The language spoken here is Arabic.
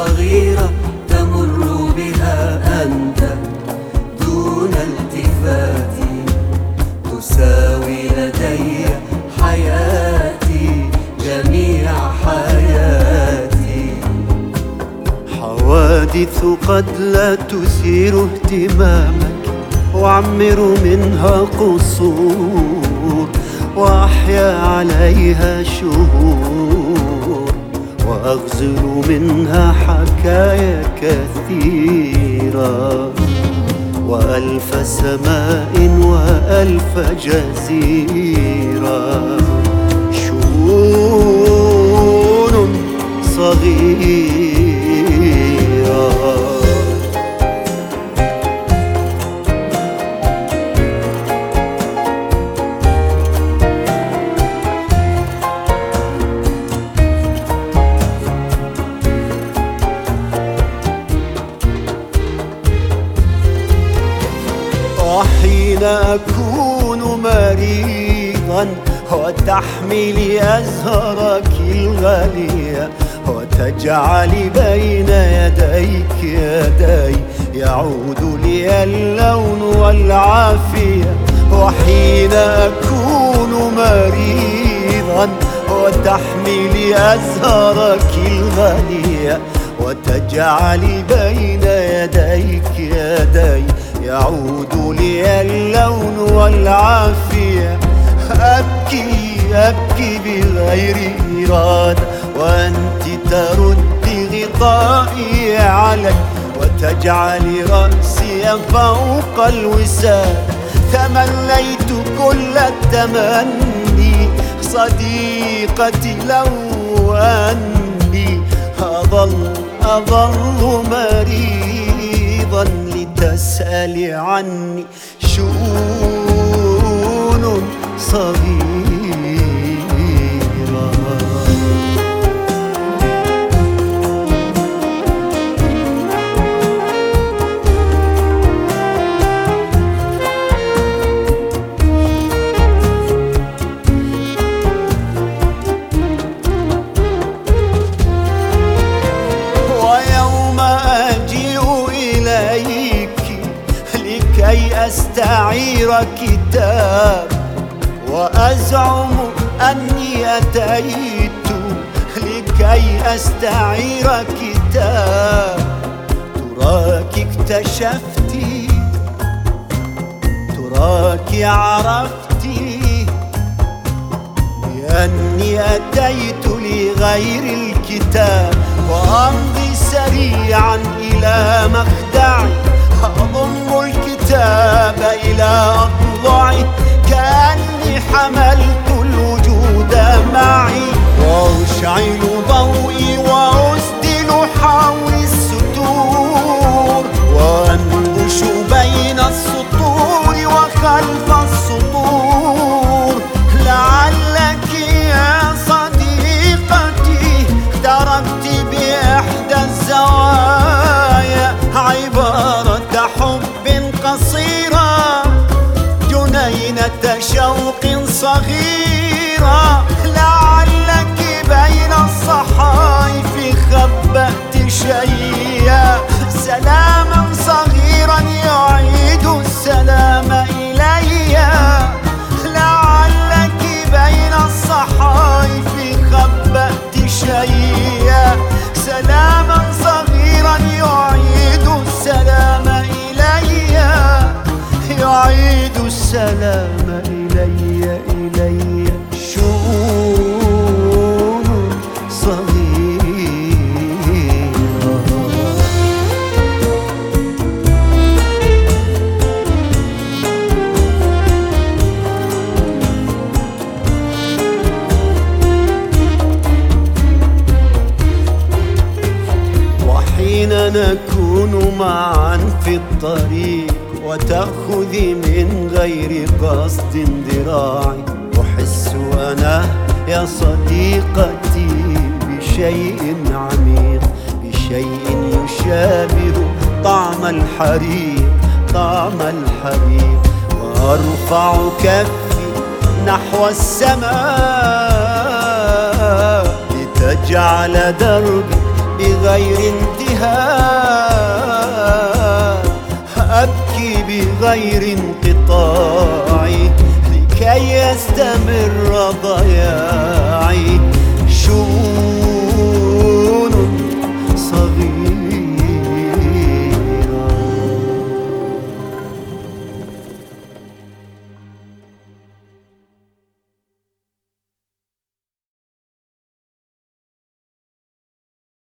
صغيرة تمر بها أنت دون التفات، تساوي لدي حياتي جميع حياتي. حوادث قد لا تثير اهتمامك، وأعمر منها قصور وأحيا عليها شهور، وأغزل منها حكايا كثيرة، وألف سماء وألف جزيرة. شؤون صغيرة. وحين أكون مريضا وتحملي أزهرك الغالية، وتجعلي بين يديك يدي، يعود لي اللون والعافية. وحين أكون مريضا وتحملي أزهرك الغالية، وتجعلي بين يديك يدي، يعود لي اللون والعافية. أبكي أبكي بغير إرادة، وأنت تردي غطائي علي، وتجعلي رأسي فوق الوساد. تمنيت كل التمني صديقتي لو أني أظل مريضا لتسألي عني. شؤون صغيرة. ويوم أجيء إليك لكي أستعير كتاب، وأزعم أني أتيت لكي أستعير كتاب، تراك اكتشفتي، تراك عرفتي بأني أتيت لغير الكتاب. وأمضي سريعا إلى مخدعي، أضم الكتاب إلى أضلعي، كأني حملت الوجود معي. وأشعل ضوئي وأسدل حول الستور، وأنبش بين السطور وخلف السطور. لعلك يا صديقتي تركت بإحدى الزوايا عبارة حب قصيرة، جنينة شوق صغيرة. لعلك بين الصحائف خبأت شيئا، سلاما صغيرا يعيد السلام إلي. لعلك بين الصحائف خبأت شيئا، سلاما صغيرا يعيد السلام إلي، يعيد السلام إلي إلي. شؤون صغيرة. وحين نكون معا في الطريق، وتأخذي من غير قصد ذراعي، أحس أنا يا صديقتي بشيء عميق، بشيء يشابه طعم الحريق، طعم الحريق. وأرفع كفي نحو السماء لتجعل دربي بغير انتهاء، أبكي بغير انقطاع لكي يستمر ضياعي. شوف